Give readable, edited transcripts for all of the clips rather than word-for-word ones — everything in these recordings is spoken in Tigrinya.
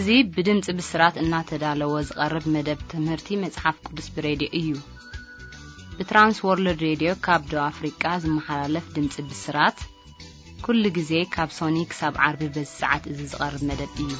እዙي بدمጽ بسرات እናተዳለወ ዝቀርብ መደብ ትምህርቲ መጽሐፍ ቅዱስ ብሬዲዮ እዩ በትራንስ ወርልድ ሬዲዮ ካብ ዶ አፍሪካ ዝመሓላለፍ ድምጽ ብስራት ኩሉ ጊዜ ካብ ሶኒክ ሳብ ዓርቢ በሰዓት እዚ ዝቀርብ መደብ እዩ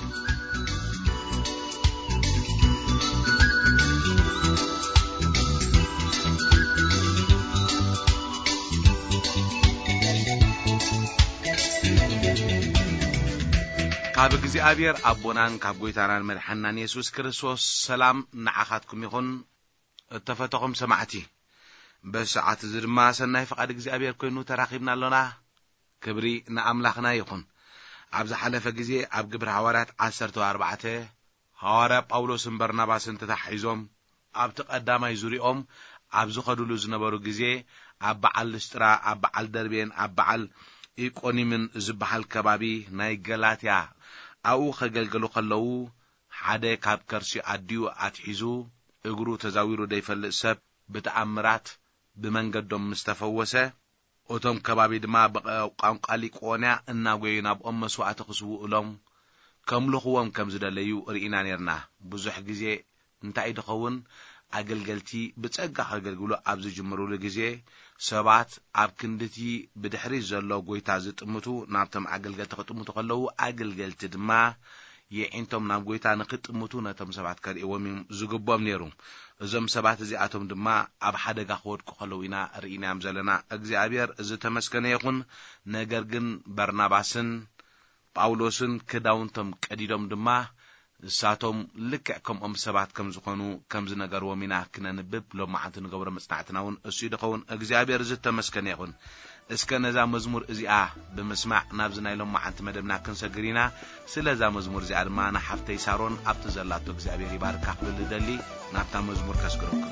ካብ እግዚአብሔር አቦናን ካብ ጎይታናን መድኃናን ኢየሱስ ክርስቶስ ሰላም ንዓኻትኩም ይኹን እተፈተኹም ሰማዕቲ በሰዓት ዝድማ ሰናይ ፈቃድ እግዚአብሔር ኮይኑ ተራኺብና ኣለና ክብሪ ንአምላኽና ይኹን ኣብዛ ሓለፈ ጊዜ ኣብ ግብረ ሐዋርያት 14 ሐዋርያ ጳውሎስን በርናባስን ተታሒዞም ኣብ ተቀዳማይ ዙሪኦም ኣብ ዝኸዱሉ ዝነበሩ ጊዜ ኣብ በዓል ልስጥራ ኣብ በዓል ደርቤን ኣብ በዓል ኢቆኒምን ዝበሃል ከባቢ ናይ ገላትያ አው ከገልገሉ ከለው ሓደ ካብ ከርሲ አዲዩ አትሒዙ እግሩ ተዛዊሩ ደይፈልጥ ሰብ በተአምራት በመንገዶም ምስተፈወሰ ኦቶም ከባቢ ድማ በቋንቋ ሊቆንያ እናጎይና በመስዋዕት ክስውኡሎም ከምልኽዎም ከም ዝደለዩ ርኢና ነርና ብዙሕ ጊዜ እንታይ ድኸውን አገልገልቲ በጸጋ ከገልግሉ ኣብ ዝጅምሩሉ ጊዜ ሰባት ኣብ ክንድቲ ብድሕሪ ዘሎ ጎይታ ዝጥምቱ ናብቶም አገልገልቲ ክጥምቱ ከለው አገልገልቲ ድማ የእንቶም ናብ ጎይታ ንክጥምቱ ነቶም ሰባት ከርእዎም ዝግቦም ነይሩ እዞም ሰባት እዚኣቶም ድማ ኣብ ሓደጋ ክወድቁ ከለው ኢና ርኢናም ዘለና እግዚአብሔር ዝተመስገነ ይኹን ነገር ግን በርናባስን ጳውሎስን ክዳውንቶም ቀዲዶም ድማ እሳቶም ልክዕ ከምኦም ሰባት ከም ዝኾኑ ከም ዝነገርዎም ኢና ክነንብብ ሎማዓንቲ ንገብሮ መጽናዕትናውን እሱ ይደኸውን እግዚአብሔር ዝተመስገነ ይኹን እስከ ነዛ መዝሙር እዚኣ በመስማዕ ናብ ዝናይ ሎማዓንቲ መደብና ክንሰግሪና ስለዛ መዝሙር እዚኣ ድማ ናሓፍተይ ሳሮን ኣብቲ ዘላቶ እግዚአብሔር ይባርካ ክብል ደሊ ናብታ መዝሙር ከስግረኩም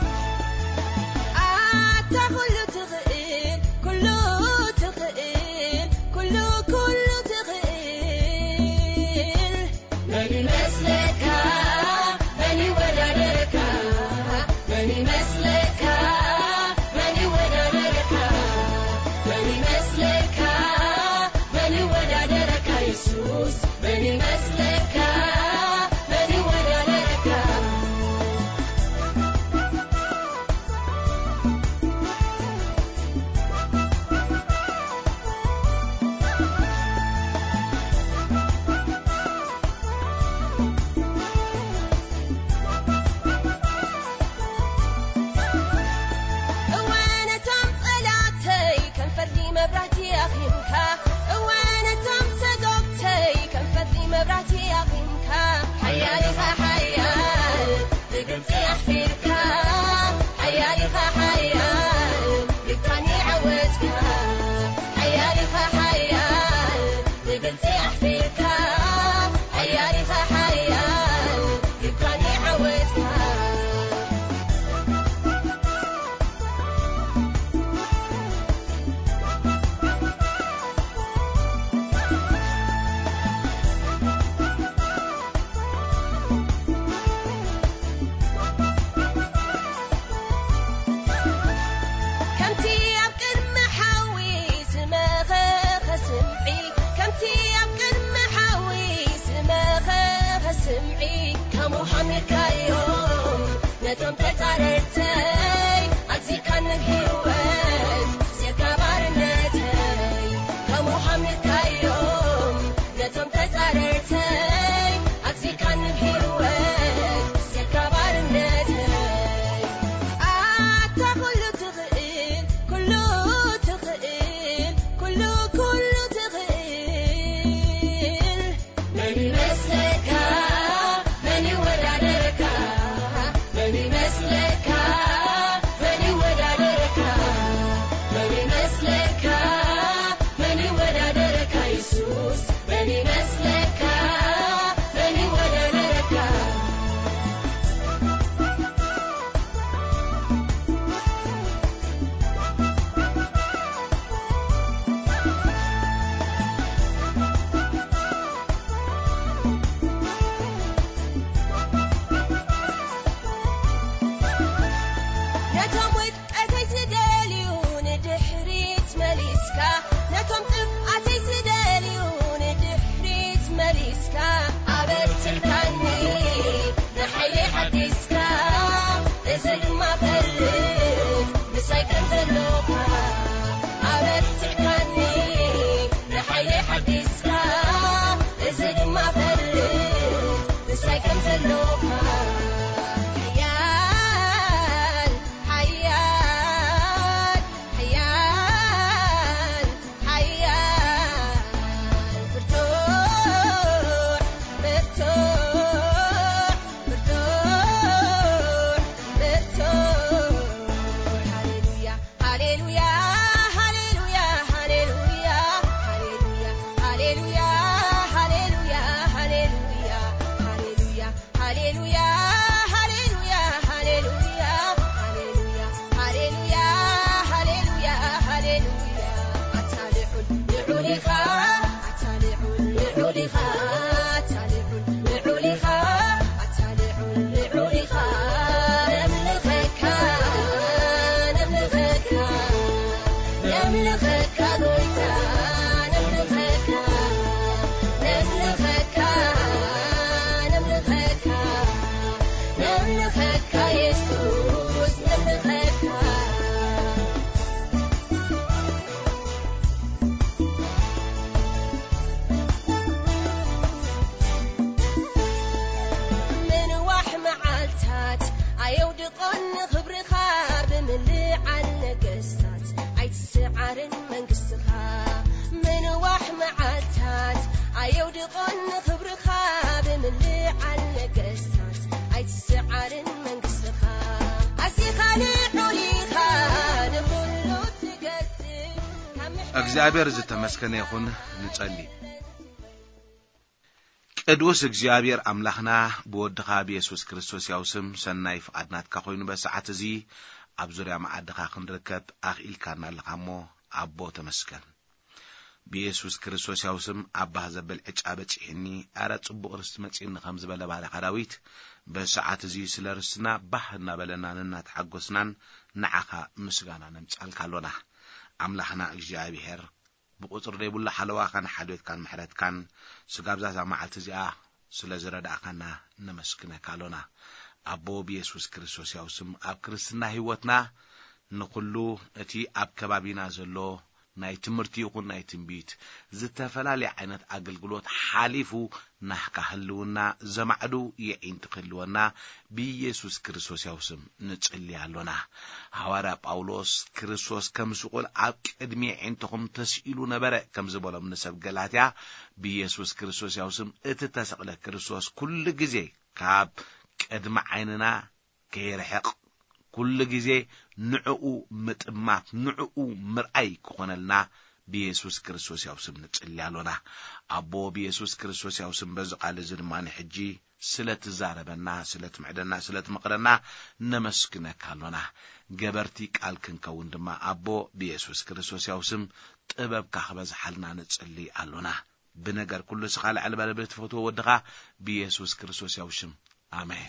አታሁሉ ትኽእል ኩሉ ትኽእል ኩሉ تقن خبرخا بملي على قصاص عيد السعر منقصخا عسي خالقوني خان كله تقسم እግዚአብሔር ዝተመስገነ ይኹን ንጸልይ ቅዱስ እግዚአብሔር አምላኽና በወድኻ በኢየሱስ ክርስቶስ ያው ስም ሰናይ ፍቃድናትካ ኮይኑ በሰዓት እዚ ኣብ ዙርያ ማዕድኻ ክንርከብ ኣኽኢልካና ኣለኻሞ ኣቦ ተመስገን በኢየሱስ ክርስቶስ ያው ስም ኣባህ ዘበል ዕጫ በጭሕኒ ኣረ ጽቡቕ ርስት መጺን ከም ዝበለ ባሪኻ ዳዊት በሰዓት እዚ ስለ ርስና ባህና በለናንና ተሓጎስናን ንዓኻ ምስጋና ነምጻልካሎና አምላኽና እግዚአብሔር بقصر دي بولا حلوة كان حدوث كان محرت كان سقابزا زمعت زيا سلازرد أخانا نمسكنا كالونا أبو بيسوس كريستوس يوسم أب كريستنا هيوتنا نقولو اتي أب كبابينا زلو ناي تمرتي يقول ناي تنبيت زتفلا لعينت أقل قلوت حالفو نحكا هلونا زمعدو يعين تقلونا بيسوس كريستوس يوسم نتقلي هلونا حوارا باولوس كريستوس كم سقول أب كدمي عينتهم تسئلو نبرا كم زبولا من نسب قلاتيا بيسوس كريستوس يوسم اتتسقل كريستوس كل جزي كاب كدم عيننا كيرحق كل جزء نعو متمات نعو مرأي كونلنا بيسوس كريستوس يوسم نتقلالونا أبو بيسوس كريستوس يوسم بزق على زرمان حجي سلة زاربنا سلة معدنا سلة مقرنا نمسكنا كالونا جبرتيك ألكن كون دما أبو بيسوس كريستوس يوسم طبب كخبز حالنا نتقلي ألونا بنجر كل سخال على بالبيت فوتو ودغا بيسوس كريستوس يوسم آمين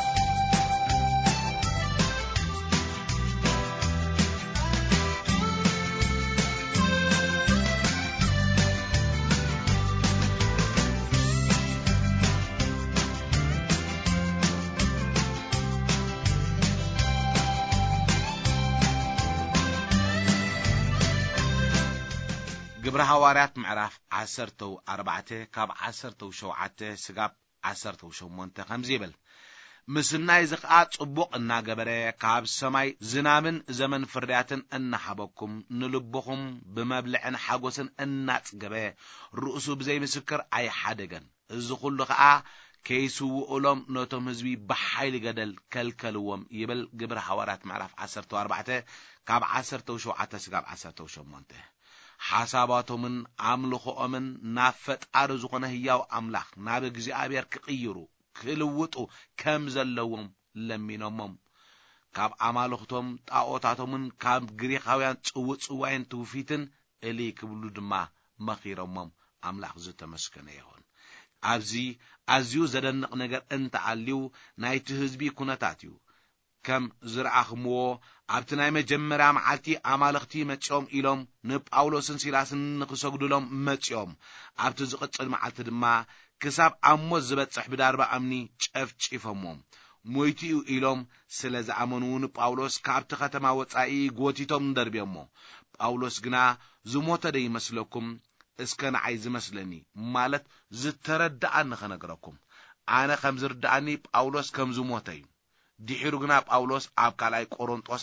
جبر حوارات معرف 14 كاب 17 سقاب 18 خمزيبل مسناي زقات صبوق እና ገበረ ካብ ሰማይ ዝናምን ዘመን ፍርያትን እናሐበኩም ንልብኹም በመብልዕን ሓጎስን እናጽገበ ርእሱ በዘይ ምስክር አይ ሓደገን እዚ ሁሉ ከዓ ከይስውኡሎም ነቶም ህዝቢ በኃይል ገደል ከልከልዎም ይብል ግብረ ሐዋርያት ምዕራፍ 14 ካብ 17 ስጋብ 18 حساباتهم أملخهم نافطار زخونه هياو أملاخ ناب እግዚአብሔር كقيرو كلوطو كم زلوهم لمينومم كاب أمالختهم طاوتاتهم كاب غريقاوያን ጽውጽዋይን ትውፊትን እሊ ክብሉ ድማ መኺሮሞም أملاخ ዝተመስከነ ይሁን ኣብዚ ኣዝዩ ዘደንቕ ነገር እንተዓልዩ ናይቲ ህዝቢ ኩነታት እዩ كم زرعخمو عبتناي مجمرا معالتي عمالختي متشوم إلوم نباولوسن سيلاسن نخسوغدولوم متشوم عبت زقصل معالت دما كساب عمو زبت صحب داربا أمني چفچفموم مويتيو إلوم سلز عمنو نباولوس كابت ختما وطعي غوتيتوم دربيمو باولوس غنا زموتا دي مسلوكم اسكن عايز مسلني مالت زتردعن خنقركم أنا خمزردعني باولوس كم زموتاي دحيرو غنا باولوس اب كالاي قورنطوس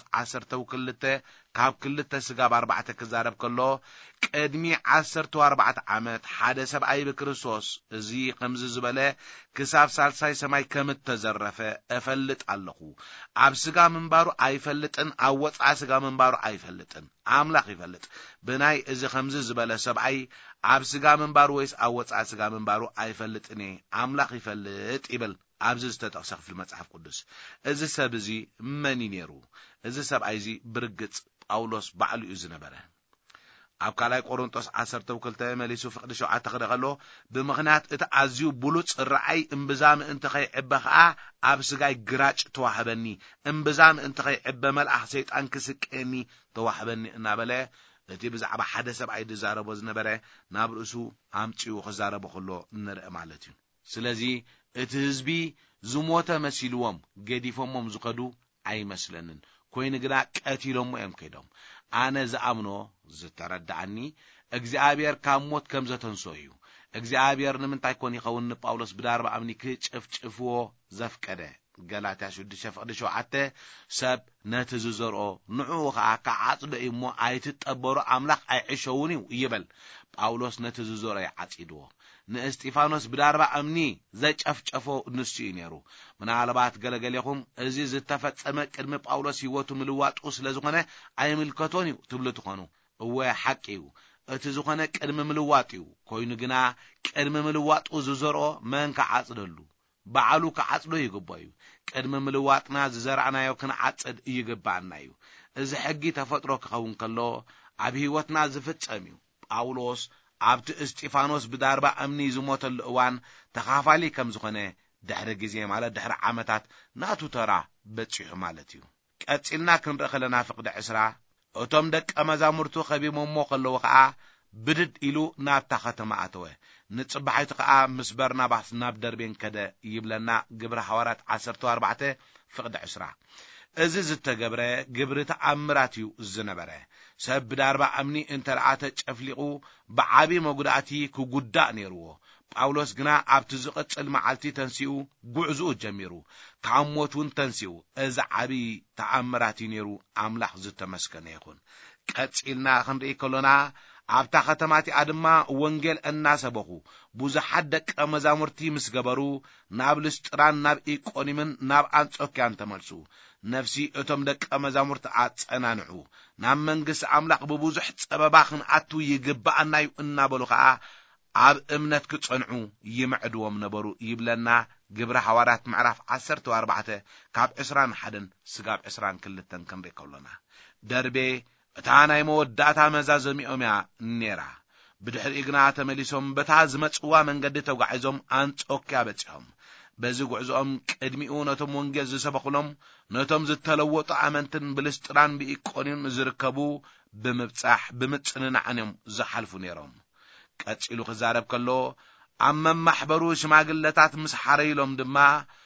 12 كاب كلته سغاب 4 كزارب كلو قدمي 14 عامت حدا سبعي بكريستوس ازي خمز زبله كساب سالساي سماي كمت تزرفه افلط علخو اب سغا منبارو ايفلطن اوصا سغا منبارو ايفلطن املاخ يفلط بناي ازي خمز زبله سبعي اب سغا منبارو ويس اوصا سغا منبارو ايفلطني املاخ يفلط يبل أبزز تتأسخ في المصحف القدس إذا سبزي مني نيرو إذا سب عايزي برجت أولوس بعلو إزنبره أبكالاي قرنطس 10 وكلته مليسو فقد شو عتقدغلو بمغنات اتعزيو بلوص الرعي انبزام انت خي عبخا ابسغاي غراچ توحبني انبزام انت خي عب ملأح سيطان كسكني توحبني انابله اتي بزعبه حدا سبعي دزاربو زنبره نابرسو امچيو خزاربو خلو نرئ معناتي سلازي اتهزبي زموتا مسيلوم قديفهم زقدو اي مسلنن كوين غدا قتيلهم ام كيدوم انا زامنو زتردعني እግዚአብሔር ካሞት ከምዘተንሶዩ እግዚአብሔር ንምንታይ ኮን ይኸውን ጳውሎስ ብዳርባ አምኒ ክጭፍጭፍዎ ዘፍቀደ ገላትያ 6:7 ሰብ ነቲ ዝዘርኦ ንዑ ከዓ ከዓጽዶ እሞ ኣይትጠበሩ አምላኽ ኣይዕሸውን ይብል ጳውሎስ ነቲ ዝዘርኦ ይዓጽድዎ ንእስጢፋኖስ ብዳርባ እምኒ ዘጨፍጨፎ ንሱ ነይሩ ምናልባት ገለገለኹም እዚ ዝተፈጸመ ቅድሚ ጳውሎስ ህይወቱ ምልዋጡ ስለዝኾነ ኣይምልከቶን ትብሉ ትኾኑ እወ ሓቂው እቲ ዝኾነ ቅድሚ ምልዋጡ ኮይኑ ግና ቅድሚ ምልዋጡ ዝዘርኦ መን ከዓጽደሉ ባዕሉ ከዓጽዶ ይግባዩ ቅድሚ ምልዋጥና ዝዘርዓናዮ ክንዓጽድ ይግባአና እዩ እዚ ሕጊ ተፈጥሮ ክኸውን ከሎ ኣብ ህይወትና ዝፍጸም እዩ ጳውሎስ ኣብቲ እስጢፋኖስ ብዳርባ እምኒ ዝሞተሉ እዋን ተኻፋሊ ከም ዝኾነ ድሕሪ ግዜ ማለት ድሕሪ ዓመታት ናቱ ተራ በጽሑ ማለት እዩ ቀጽልና ክንርኢ ከለና ፍቅዲ 20 እቶም ደቀ መዛሙርቱ ኸቢሞሞ ከለዉ ከዓ ብድድ ኢሉ ናብታ ከተማ ኣተወ ንጽባሕቱ ከዓ ምስ በርናባስ ናብ ደርቤን ከደ ይብለና ግብረ ሐዋርያት 14 ፍቅዲ 20 እዚ ዝተገብረ ግብሪ ተኣምራት እዩ ዝነበረ ሰብ ብዳርባ እምኒ እንተርኣተ ጨፍሊቁ ብዓቢ መጉዳእቲ ክጉዳእ ነይርዎ ጳውሎስ ግና ኣብቲ ዝቕጽል መዓልቲ ተንሲኡ ጉዕዙኡ ጀሚሩ ካብ ሞቱን ተንሲኡ እዚ ዓቢ ተኣምራት ነይሩ ኣምላኽ ዝተመስገነ ይኹን ቀጽልና ክንርኢ ከሎና ኣብታ ከተማቲ ድማ ወንጌል እናሰበኹ ብዙሓት ደቀ መዛሙርቲ ምስ ገበሩ ናብ ልስጥራን ናብ ኢቆኒምን ናብ አንጾኪያን ተመልሱ ነፍሲ እቶም ደቀ መዛሙርቲ አጸናንዑ ናብ መንግሥቲ አምላኽ ብብዙሕ ጸበባ ክንኣቱ ይግባአና እዩ እናበሉ ከዓ ኣብ እምነት ክጸንዑ ይምዕድዎም ነበሩ ይብለና ግብረ ሐዋርያት ምዕራፍ 14 ካብ 21 ስጋብ 22 ክንርኢ ከሎና ደርቤ እታ ናይ መወዳእታ መዛዘሚኦም ያ ነራ ብድሕሪ ግና ተመሊሶም በታ ዝመጽዋ መንገዲ ተጓዒዞም አንጾኪያ በጽሖም በዚ ጉዕዞኦም ቅድሚኡ ነቶም ወንጌል ዝሰበኹሎም ነቶም ዝተለወጡ አመንትን ብልስጥራን ብኢቆኒም ዝርከቡ ብምብጻሕ ብምጽንናዕንም ዝሓልፉ ነይሮም ቀጽሉ ክዛረብ ከሎ ኣብ መማሕበሩ ሽማግለታት ምስ ሓረይሎም ድማ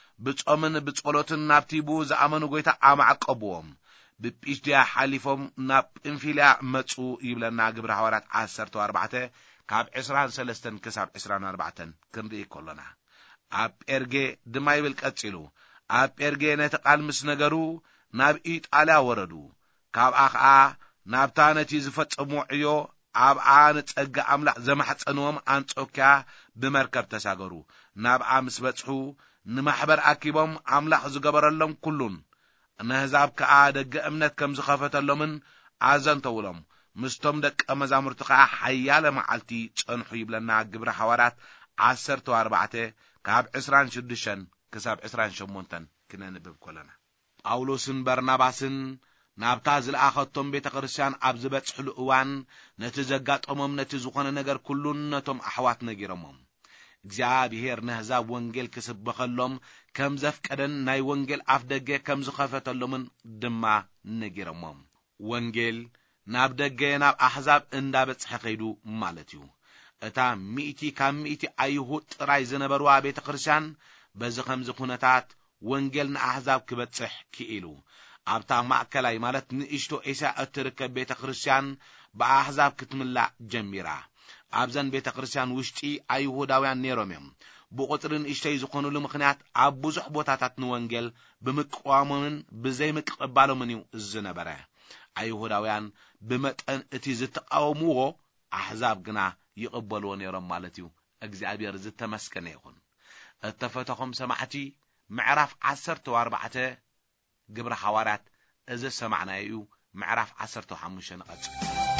ብጾምን ብጸሎትን ናብቲቡ ዝኣመኑ ጎይታ ኣማዕቀብዎም ብጲስድያ ሓሊፎም ናብ ጵንፊልያ መጹ ይብለና ግብረ ሐዋርያት 14 ካብ 23 ክሳብ 24 ክንርኢ ከሎና ኣብ ጴርጌ ድማ ይብል ቀጽሉ ኣብ ጴርጌ ነቲ ቃል ምስ ነገሩ ናብ ኢጣልያ ወረዱ ካብኣ ከዓ ናብታ ነቲ ዝፈጸሙ ዕዮ ኣብኣ ንጸጋ ኣምላኽ ዘማሕጸንዎም አንጾኪያ ብመርከብ ተሳገሩ ናብኣ ምስ በጽሑ ንማሕበር ኣኪቦም ኣምላኽ ዝገበረሎም ኩሉን ነህዛብ ከዓ ደገ እምነት ከም ዝኸፈተሎምን ኣዘንተውሎም ምስቶም ደቀ መዛሙርቱ ከዓ ሓያለ መዓልቲ ጸንሑ ይብለና ግብረ ሐዋርያት 14 ካብ 26 ክሳብ 28 ክነንብብ ከለና ጳውሎስን በርናባስን ናብታ ዝለኣኸቶም ቤተ ክርስቲያን ኣብ ዝበጽሕሉ እዋን ነቲ ዘጋጠሞም ነቲ ዝኾነ ነገር ኩሉን ነቶም ኣሕዋት ነጊሮሞም እግዚአብሔር ነህዛብ ወንጌል ክስበኸሎም ከም ዘፍቀደን ናይ ወንጌል ኣፍ ደገ ከም ዝኸፈተሎምን ድማ ነጊሮሞም ወንጌል ናብ ደገ ናብ ኣሕዛብ እንዳበጽሐ ኸይዱ ማለት እዩ እታ 100 ካብ 100 ኣይሁድ ጥራይ ዝነበሩዋ ቤተ ክርስቲያን በዚ ከምዚ ኩነታት ወንጌል ንኣሕዛብ ክበጽሕ ክኢሉ ኣብታ ማእከላይ ማለት ንእሽቶ ኤስያ እትርከብ ቤተ ክርስቲያን ብኣሕዛብ ክትምላእ ጀሚራ ኣብዘን ቤተ ክርስቲያን ውሽጢ ኣይሁዳውያን ነይሮም እዮም ብቁጥርን እሽተይ ዝኾኑሉ ምኽንያት ኣብ ብዙሕ ቦታታት ንወንጌል ብምቅዋሞምን ብዘይምቅባሎምን እዩ ዝነበረ ኣይሁዳውያን ብመጠን እቲ ዝተቃወምዎ ኣሕዛብ ግና ይቕበልዎ ነይሮም ማለት እዩ እግዚአብሔር ዝተመስገነ ይኹን እተፈተኹም ሰማዕቲ ምዕራፍ 14 ግብረ ሐዋርያት እዚ ሰማዕናዩ እዩ ምዕራፍ 15 ንቐጽል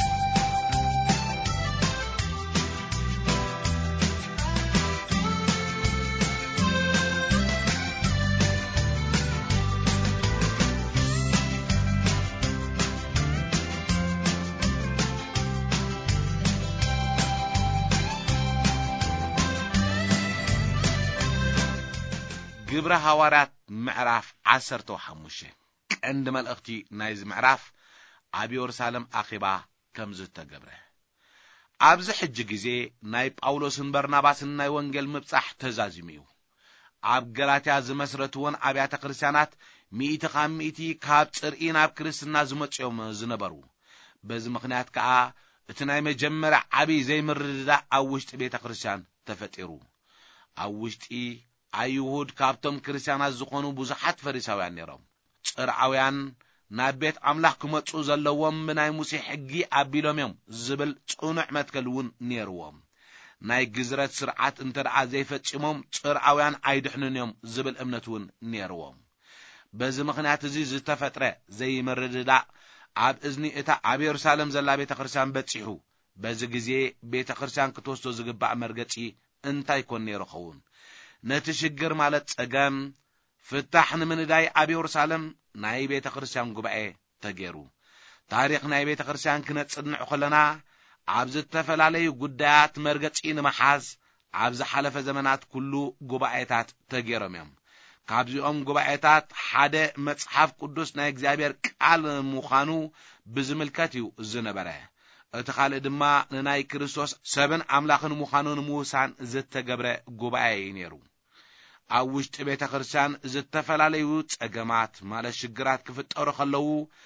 ግብረ ሐዋርያት ምዕራፍ 15 ቀንዲ መልእኽቲ ናይዚ ምዕራፍ ኣብ ኢየሩሳሌም ኣኺባ ከም ዝተገብረ ኣብዚ ሕጂ ግዜ ናይ ጳውሎስን በርናባስን ናይ ወንጌል ምብጻሕ ተዛዚሙ እዩ ኣብ ገላትያ ዝመስረትዎን ኣብያተ ክርስቲያናት 100 ካብ ጽርኢ ናብ ክርስትና ዝመጽኦም ዝነበሩ በዚ ምኽንያት ከዓ እቲ ናይ መጀመርያ ዓቢ ዘይምርድዳ ኣብ ውሽጢ ቤተ ክርስቲያን ተፈጢሩ ኣብ ውሽጢ ኣይሁድ ካብቶም ክርስቲያናት ዝኾኑ ብዙሓት ፈሪሳውያን ነይሮም። ጽርዓውያን ናብ ቤት ኣምላኽ ክመጹ ዘለዎም ብናይ ሙሴ ሕጊ ኣቢሎም እዮም ዝብል ጽኑዕ መትከል እውን ነይርዎም። ናይ ግዝረት ስርዓት እንተደኣ ዘይፈጽሞም ጽርዓውያን ኣይድሕኑን እዮም ዝብል እምነት እውን ነይርዎም። በዚ ምኽንያት እዚ ዝተፈጥረ ዘይምርድዳእ ኣብ እዝኒ እታ ኣብ ኢየሩሳሌም ዘላ ቤተ ክርስቲያን በጺሑ። በዚ ግዜ ቤተ ክርስቲያን ክትወስዶ ዝግባእ መርገጺ እንታይ ኮን ነይሩ ኸውን? ነቲ ሽግር ማለት ጸገም ፍታሕ ንምንዳይ ኣብ ኢየሩሳሌም ናይ ቤተ ክርስቲያን ጉባኤ ተገይሩ። ታሪኽ ናይ ቤተ ክርስቲያን ክነጽንዕ ከለና ኣብ ዝተፈላለዩ ጉዳያት መርገጺ ንምሓዝ ኣብ ዝሓለፈ ዘመናት ኩሉ ጉባኤታት ተገይሮም እዮም። ካብዚኦም ጉባኤታት ሓደ መጽሓፍ ቅዱስ ናይ እግዚአብሔር ቃል ምዃኑ ብዝምልከት እዩ ዝነበረ። እቲ ካልእ ድማ ንናይ ክርስቶስ ሰብን ኣምላኽን ምዃኑ ንምውሳን ዝተገብረ ጉባኤ ነይሩ። ኣብ ውሽጢ ቤተ ክርስቲያን ዝተፈላለዩ ጸገማት ማለት ሽግራት ክፍጠሩ ከለዉ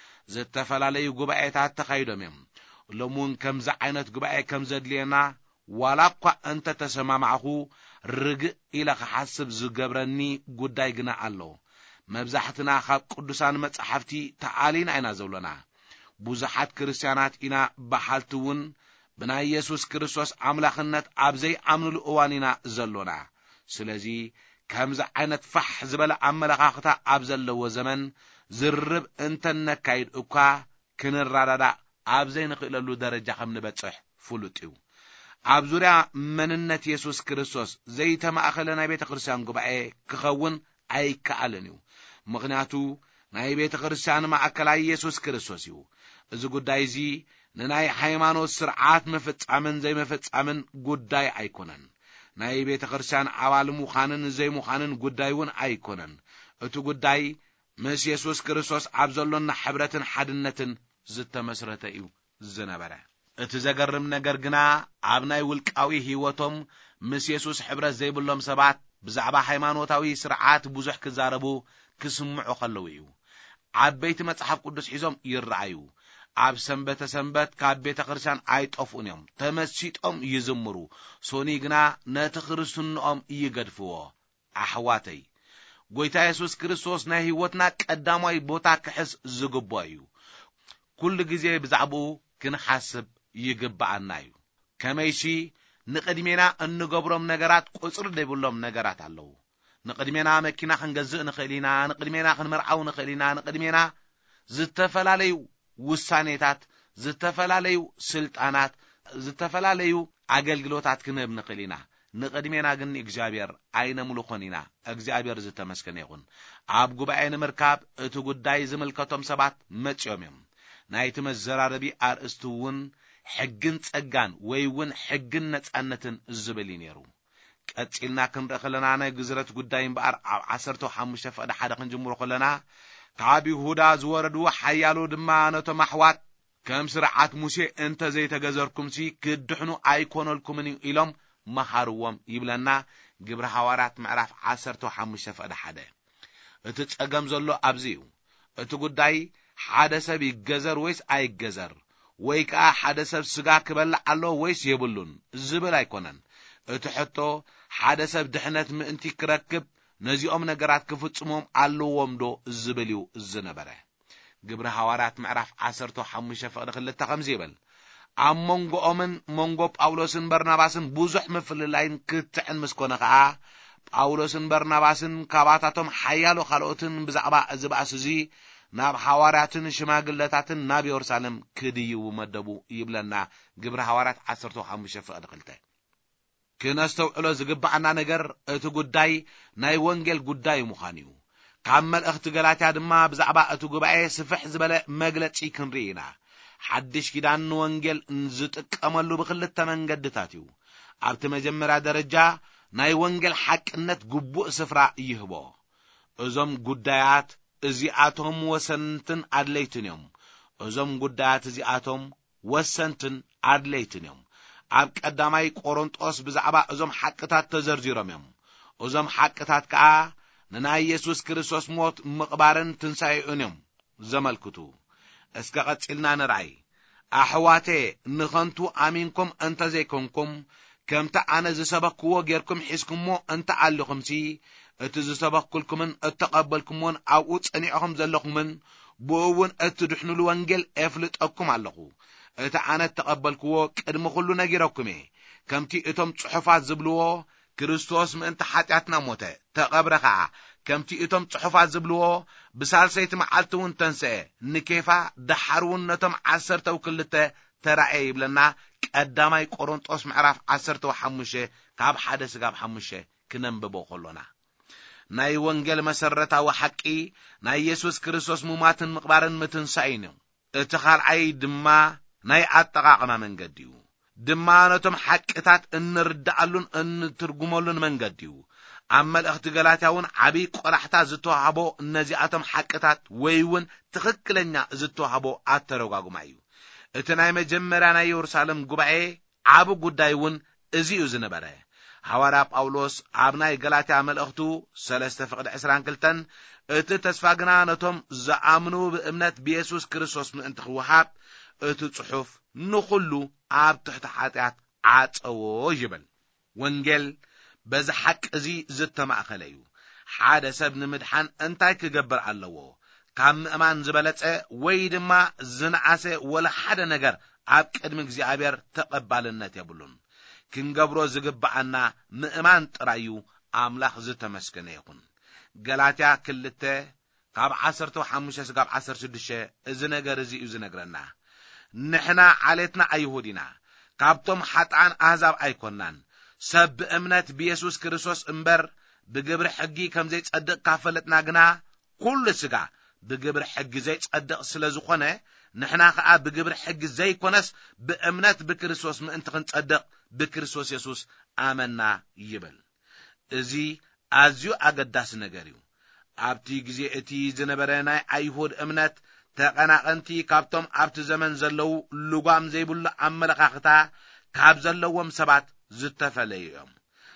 ዝተፈላለዩ ጉባኤታት ተኻይዶም እዮም። ሎሙን ከምዚ ዓይነት ጉባኤ ከም ዘድልየና ዋላ እኳ እንተ ተሰማማዕኹ ርግእ ኢለ ክሓስብ ዝገብረኒ ጉዳይ ግና ኣሎ። መብዛሕትና ካብ ቅዱሳን መጻሕፍቲ ተዓሊና ኢና ዘብለና። ብዙሓት ክርስቲያናት ኢና በሓልቲ እውን ብናይ ኢየሱስ ክርስቶስ ኣምላኽነት ኣብ ዘይኣምንሉ እዋን ኢና ዘሎና። ስለዚ ከምዚ ዓይነት ፋሕ ዝበለ ኣመለኻኽታ ኣብ ዘለዎ ዘመን ዝርብ እንተነካይድ እኳ ክንራዳዳእ ኣብ ዘይንኽእለሉ ደረጃ ከም ንበጽሕ ፍሉጥ እዩ። ኣብ ዙርያ መንነት ኢየሱስ ክርስቶስ ዘይተማእኸለ ናይ ቤተ ክርስቲያን ጉባኤ ክኸውን ኣይከኣልን እዩ። ምኽንያቱ ናይ ቤተ ክርስቲያን ማእከላይ ኢየሱስ ክርስቶስ እዩ። እዚ ጉዳይ እዚ ንናይ ሃይማኖት ስርዓት መፈጻምን ዘይመፈጻምን ጉዳይ ኣይኮነን። ናይ ቤተ ክርስቲያን ኣባል ምዃንን ዘይምዃንን ጉዳይ እውን ኣይኮነን። እቲ ጉዳይ ምስ ኢየሱስ ክርስቶስ ኣብ ዘሎና ሕብረትን ሓድነትን ዝተመስረተ እዩ ዝነበረ። እቲ ዘገርም ነገር ግና ኣብ ናይ ውልቃዊ ህይወቶም ምስ ኢየሱስ ሕብረት ዘይብሎም ሰባት ብዛዕባ ሃይማኖታዊ ስርዓት ብዙሕ ክዛረቡ ክስምዑ ከለዉ እዩ። ዓበይቲ መጽሓፍ ቅዱስ ሒዞም ይረኣዩ። ኣብ ሰንበት ካብ ቤተ ክርስቲያን ኣይጠፍኡን እዮም። ተመሲጦም ይዝምሩ። ሶኒ ግና ነቲ ክርስትንኦም ይገድፍዎ። ኣሕዋተይ ጎይታ ኢየሱስ ክርስቶስ ናይ ህይወትና ቀዳማይ ቦታ ክሕስ ዝግባ እዩ። ኩሉ ግዜ ብዛዕባኡ ክንሓስብ ይግባአና እዩ። ከመይሲ ንቅድሜና እንገብሮም ነገራት ቁጽሪ ዘይብሎም ነገራት ኣለዉ። ንቅድሜና መኪና ክንገዝእ ንኽእል ኢና፣ ንቅድሜና ክንመርዓው ንኽእል ኢና፣ ንቅድሜና ዝተፈላለዩ ውሳኔታት፣ ዝተፈላለዩ ስልጣናት፣ ዝተፈላለዩ ኣገልግሎታት ክንህብ ንኽእል ኢና። ንቅድሜና ግን እግዚአብሔር ኣይነምልኾን ኢና። እግዚአብሔር ዝተመስገነ ይኹን። ኣብ ጉባኤ ንምርካብ እቲ ጉዳይ ዝምልከቶም ሰባት መጽዮም እዮም። ናይቲ መዘራረቢ ኣርእስቲ እውን ሕግን ጸጋን ወይ እውን ሕግን ነጻነትን ዝብል ነይሩ። ቀጺልና ክንርኢ ከለና ናይ ግዝረት ጉዳይ እምበኣር ኣብ 15 ፈቅዲ 1 ክንጅምሮ ከለና ካብ ይሁዳ ዝወረዱ ሓያሎ ድማ ነቶም ኣሕዋት ከም ስርዓት ሙሴ እንተ ዘይተገዘርኩምሲ ክድሕኑ ኣይኮነልኩምን ኢሎም መሃርዎም ይብለና። ግብረ ሐዋርያት ምዕራፍ 15 ፈቅዲ 1። እቲ ጸገም ዘሎ ኣብዚ እዩ። እቲ ጉዳይ ሓደ ሰብ ይገዘር ወይስ ኣይገዘር፣ ወይ ከዓ ሓደ ሰብ ስጋ ክበልዕ ኣሎ ወይስ የብሉን ዝብል ኣይኮነን። እቲ ሕቶ ሓደ ሰብ ድሕነት ምእንቲ ክረክብ ነዚኦም ነገራት ክፍጽሞም ኣለዎም ዶ ዝብል እዩ ዝነበረ። ግብረ ሐዋርያት ምዕራፍ 15 ፈቅዲ 2 ከምዚ ይብል፣ ኣብ መንጎኦምን መንጎ ጳውሎስን በርናባስን ብዙሕ ምፍልላይን ክትዕን ምስኮነ ከዓ ጳውሎስን በርናባስን ካባታቶም ሓያሎ ካልኦትን ብዛዕባ እዚ ባእሲ እዚ ናብ ሐዋርያትን ሽማግለታትን ናብ ኢየሩሳሌም ክድይቡ መደቡ ይብለና። ግብረ ሐዋርያት 15 ፈቅዲ 2። ክነስተውዕሎ ዝግባአና ነገር እቲ ጉዳይ ናይ ወንጌል ጉዳይ ምዃኑ እዩ። ካብ መልእኽቲ ገላትያ ድማ ብዛዕባ እቲ ጉባኤ ስፍሕ ዝበለ መግለጺ ክንርኢ ኢና። ሓድሽ ኪዳን ወንጌል ዝጥቀመሉ ብክልተ መንገድታት እዩ። ኣብቲ መጀመርያ ደረጃ ናይ ወንጌል ሓቅነት ግቡእ ስፍራ ይህቦ። እዞም ጉዳያት እዚኣቶም ወሰንትን ኣድለይትን እዮም። እዞም ጉዳያት እዚኣቶም ወሰንትን ኣድለይትን እዮም። ኣብ ቀዳማይ ቆሮንጦስ ብዛዕባ እዞም ሓቅታት ተዘርዚሮም እዮም። እዞም ሓቅታት ከዓ ንናይ ኢየሱስ ክርስቶስ ሞት ምቕባርን ትንሣኤኡን እዮም ዘመልክቱ። እስከ ቀጺልና ንርአይ። ኣሕዋቴ ንኸንቱ ኣሚንኩም እንተ ዘይኮንኩም ከምታ ኣነ ዝሰበክዎ ጌርኩም ሒዝኩሞ እንተ ኣለኹምሲ اتزسبخكلكمن اتقبلكمون او صنيعهم زلكمن بوون اتدحنوا الوانجيل افلطكم علخو اتا انا تقبلكو قدم كل نغيركم كمتي اتم صحفات زبلو ክርስቶስ ምእንተ ኃጢአትና ሞተ ተቀብረኻ ከምቲ እቶም ጽሑፋት ዝብልዎ ብሳልሰይቲ መዓልቱን ተንሰአ ንኬፋ ደሓሩን ነቶም 12 ተራእየ ይብለና ቀዳማይ ቆሮንጦስ ምዕራፍ 15 ካብ 1 ስጋብ 5 ክነንብቦ ከሎና ናይ ወንጌል መሰረታዊ ሐቂ ናይ ኢየሱስ ክርስቶስ ሙማትን ምቅባርን ምትንሳኤን እቲ ካልኣይ ድማ ናይ አጠቃቀማ መንገዲ እዩ ድማ ነቶም ሐቅታት እንርዳአሉን እንትርጉመሉን መንገዲ እዩ ኣብ መልእኽቲ ገላትያውን ዓቢ ቆራሕታ ዝተዋሃቦ እነዚኣቶም ሐቅታት ወይውን ትክክለኛ ዝተዋሃቦ አተረጓጉማ እዩ እቲ ናይ መጀመርያ ናይ ኢየሩሳሌም ጉባኤ ዓብ ጉዳይውን እዚኡ ዝነበረ ሐዋርያ ጳውሎስ ኣብ ናይ ገላትያ መልእኽቱ 3:22 እቲ ተስፋ ግና ነቶም ዝኣምኑ ብእምነት በኢየሱስ ክርስቶስ ምእንቲ ክወሃብ እቲ ጽሑፍ ንኹሉ ኣብ ትሕቲ ኃጢአት ዓፀዎ ይብል ወንጌል በዚ ሐቅ እዚ ዝተማእኸለ እዩ ሓደ ሰብ ንምድሓን እንታይ ክገብር ኣለዎ ካብ ምእማን ዝበለጸ ወይ ድማ ዝነዓሰ ወላ ሓደ ነገር ኣብ ቅድሚ እግዚአብሔር ተቀባልነት የብሉን ክንገብሮ ዝግባአና ምእማን ጥራዩ አምላኽ ዝተመስገነ ይኹን ገላትያ 2 ካብ 15 ስጋብ 16 እዚ ነገር እዚ እዩ ዝነግረና ንሕና ዓሌትና አይሁዲና ካብቶም ሓጣን አሕዛብ አይኮናን ሰብ በእምነት በኢየሱስ ክርስቶስ እምበር ብግብር ሕጊ ከም ዘይጸድቅ ካፈለጥና ግና ኩሉ ስጋ ብግብር ሕጊ ዘይጸድቅ ስለዝኾነ ንሕና ከዓ ብግብር ሕጊ ዘይኮነስ በእምነት በክርስቶስ ምእንቲ ክንጸድቅ በክርስቶስ ኢየሱስ አመና ይብል እዚ ኣዝዩ አገዳስ ነገር እዩ ኣብቲ ግዜ እቲ ዝነበረ ናይ አይሁድ እምነት ተቀናቀንቲ ካብቶም ኣብቲ ዘመን ዘለው ልጓም ዘይብሉ አመለኻኽታ ካብ ዘለዎም ሰባት ዝተፈለዩም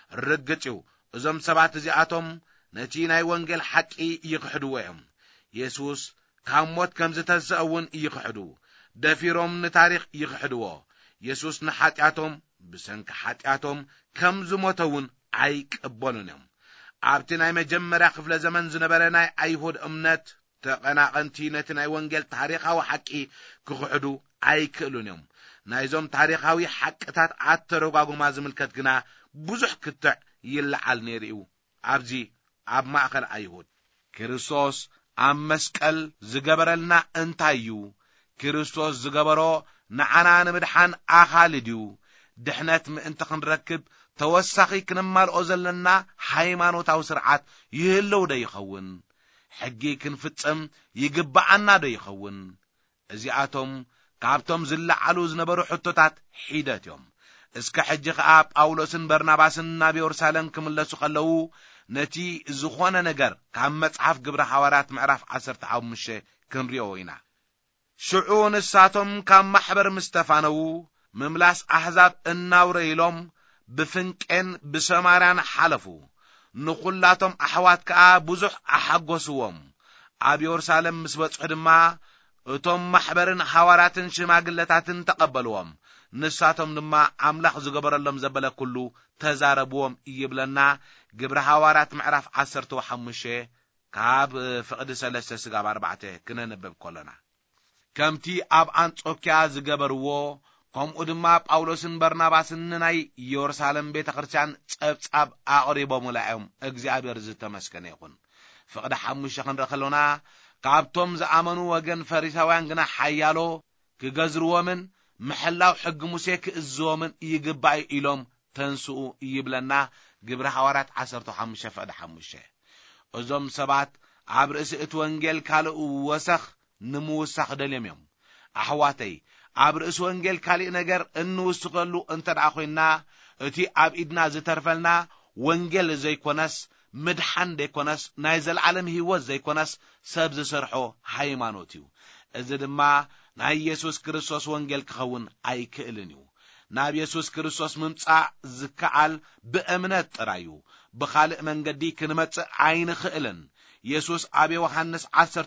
ርግጽው እዞም ሰባት እዚኣቶም ነቲ ናይ ወንጌል ሐቂ ይክሕድዎ እዮም ኢየሱስ ካብ ሞት ከም ዝተሰውን ይክሕዱ ደፊሮም ንታሪኽ ይክሕድዎ ኢየሱስ ንኃጢአቶም ብሰንኪ ኃጢአቶም ከም ዝሞተውን አይቀበሉን እዮም ኣብቲ ናይ መጀመርያ ክፍለ ዘመን ዝነበረ ናይ አይሁድ እምነት ተቀናቀንቲ ነቲ ናይ ወንጌል ታሪኻዊ ሐቂ ክክሕዱ አይክእሉን እዮም ናይዞም ታሪኻዊ ሐቅታት አተረጓጉማ ዝምልከት ግና ብዙሕ ክትዕ ይልዓል ነይሩ ኣብዚ ኣብ ማእከል አይሁድ ክርስቶስ ኣብ መስቀል ዝገበረልና እንታይ እዩ ክርስቶስ ዝገበሮ ንዓና ንምድሓን ኣኻልድዩ ድሕነት ምእንቲ ክንረክብ ተወሳኺ ክንማልኦ ዘለና ሃይማኖታዊ ስርዓት ይህልው ዶ ይኸውን ሕጊ ክንፍጽም ይግባአና ዶ ይኸውን እዚኣቶም ካብቶም ዝለዓሉ ዝነበሩ ሕቶታት ሒደት እዮም እስከ ሕጂ ከዓ ጳውሎስን በርናባስን ናብ ኢየሩሳሌም ክምለሱ ከለው ነቲ ዝኾነ ነገር ካብ መጽሐፍ ግብረ ሐዋርያት ምዕራፍ 15 ክንሪኦ ኢና ሽዑ ንሳቶም ካብ ማሕበር ምስተፋነው ምምላስ አሕዛብ እናውረ ኢሎም ብፍንቄን ብሰማርያን ሓለፉ ንኹላቶም ኣሕዋት ከዓ ብዙሕ ኣሓጎስዎም ኣብ ኢየሩሳሌም ምስ በጽሑ ድማ እቶም ማሕበርን ሐዋርያትን ሽማግለታትን ተቀበልዎም ንሳቶም ድማ አምላኽ ዝገበረሎም ዘበለ ኩሉ ተዛረብዎም ይብለና ግብረ ሐዋርያት ምዕራፍ 15 ካብ ፍቅዲ 3 ስጋብ 4 ክነንብብ ከለና ከምቲ ኣብ አንጾኪያ ዝገበርዎ ከምኡ ድማ ጳውሎስን በርናባስን ናይ ኢየሩሳሌም ቤተክርስቲያን ጸብጻብ አቅሪቦም ላዮም እግዚአብሔር ዝተመስገነ ይኹን ፍቅዲ 5 ክንረኸሎና ካብቶም ዝኣመኑ ወገን ፈሪሳውያን ግና ሓያሎ ክገዝርዎምን ምሕላው ሕጊ ሙሴ ክእዝዎምን ይግባእ ኢሎም ተንስኡ ይብለና ግብረ ሐዋርያት 15:5 እዞም ሰባት ኣብ ርእሲ እቲ ወንጌል ካልእ ወሰኽ ንምውሳኽ ደልዮም እዮም ኣሕዋተይ ኣብ ርእሲ ወንጌል ካልእ ነገር እንውስኸሉ እንተደኣ ኮይና እቲ ኣብ ኢድና ዝተርፈልና ወንጌል ዘይኮነስ ምድሓን ዘይኮነስ ናይ ዘለዓለም ህይወት ዘይኮነስ ሰብ ዝሰርሖ ሃይማኖት እዩ እዚ ድማ ናይ ኢየሱስ ክርስቶስ ወንጌል ክኸውን ኣይክእልን እዩ ናብ ኢየሱስ ክርስቶስ ምምጻእ ዝከኣል ብእምነት ጥራዩ ብኻልእ መንገዲ ክንመጽእ ኣይንኽእልን ኢየሱስ ኣብ ዮሐንስ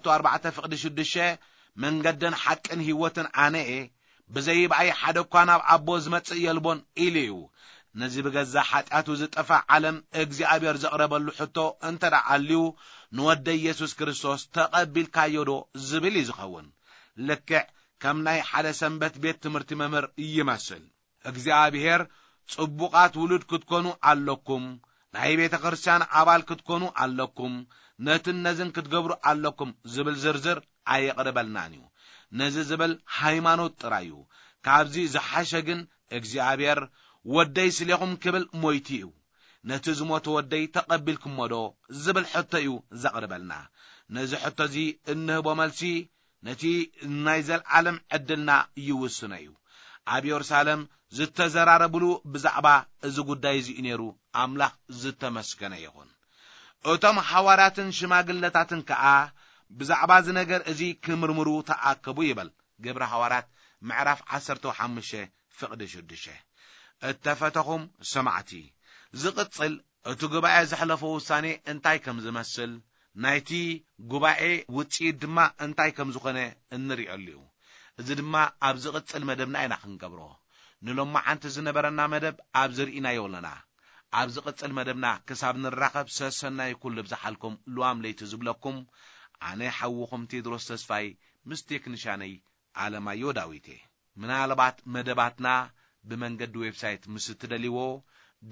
14:6 መንገድን ሐቅን ህይወትን ኣነ ብዘይብኣይ ሓደ እኳ ናብ ኣቦ ዝመጽእ የልቦን ኢሉ نزي بغزا حاتاتو زطفا عالم اغزابير زقربلو حتو انت دعاليو نودي يسوس كريستوس تقبل كايودو زبل يزخون لك كم ناي حدا سنبت بيت تمرتي ممر يمثل اغزابير صبوقات ولد كتكونوا علكم ناي بيت كريستيان عبال كتكونوا علكم نتن نزن كتغبروا علكم زبل زرزر ايقربلنانيو نزي زبل ሃይማኖት ጥራዩ ካብዚ ዝሓሸግን እግዚአብሔር ወደይ ስለኹም ክብል ሞይቲው ነቲ ዝሞት ወደይ ተቀበልኩሞዶ ዝብል ሕቶዩ ዘቅርበልና ነዚ ሕቶዚ እንህቦ መልሲ ነቲ ናይዘል ዓለም ዕድልና ይውስነዩ ኣብ ኢየሩሳሌም ዝተዘራረብሉ ብዛዕባ እዚ ጉዳይ እዚ ነይሩ አምላኽ ዝተመስገነ ይኹን እቶም ሐዋርያትን ሽማግለታትን ከኣ ብዛዕባ እዚ ነገር እዚ ክምርምሩ ተኣከቡ ይበል ግብረ ሐዋርያት ምዕራፍ 15 ፍቅድ 6 እተፈተኹም ሰማዕቲ ዝቅጽል እቲ ጉባኤ ዘሕለፈ ውሳኔ እንታይ ከም ዝመስል ናይቲ ጉባኤ ውጪት ድማ እንታይ ከም ዝኾነ እንሪአሉ እዚ ድማ ኣብ ዝቅጽል መደብና ኢና ክንገብሮ ንሎማዓንቲ ዝነበረና መደብ ኣብ ዝርኢና ይውለና ኣብ ዝቅጽል መደብና ክሳብ ንራኸብ ሰሰናይ ኩሉ ብዝሓልኩም ሉዋም ለይቲ ዝብለኩም አነ حوكم تدرس تسفاي مستيكنشاني عالمايو داويتي ምናልባት መደባትና በመንገድ ዌብሳይት ምስትደሊዎ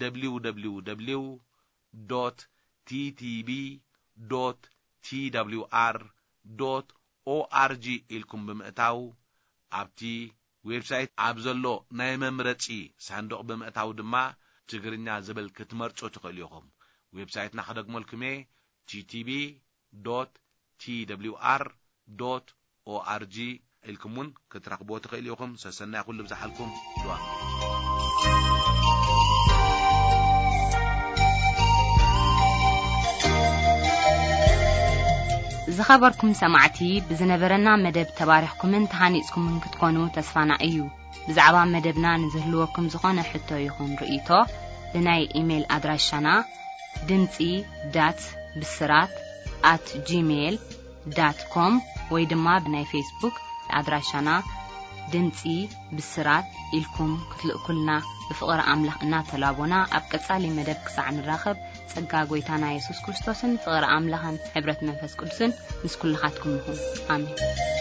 www.ttb.twr.org ኢልኩም ብምእታው ኣብቲ ዌብሳይት ኣብዘሎ ናይ መምረጪ ሳንዱቕ ብምእታው ድማ ትግርኛ ዝብል ክትመርጹ ትኽእሉኹም ዌብሳይትና ከደግመልኩም ttb.twr.org ኢልኩምን ክትራኽቦ ትኽእሉኹም ሰሰናይ ኩሉ ብዝሓልኩም ድዋ ዝኸበርኩም ሰማዕቲ ብዝነበረና መደብ ተባሪኽኩምን ተሃኒጽኩምን ክትኮኑ ተስፋና እዩ ብዛዕባ መደብና ንዝህልወኩም ዝኾነ ሕቶ ይኹን ርእይቶ ብናይ ኢሜል ኣድራሻና dimci.bisrat@gmail.com ወይ ድማ ብናይ ፌስቡክ ኣድራሻና ድምጺ ብስራት ኢልኩም ክትልእኩልና ብፍቕሪ ኣምላኽ እናተላቦና ኣብ ቀጻሊ መደብ ክሳዕ ንራኸብ ጸጋ ጎይታና ኢየሱስ ክርስቶስን ፍቕሪ ኣምላኽን ሕብረት መንፈስ ቅዱስን ምስ ኩልኻትኩም ይኹን ኣሜን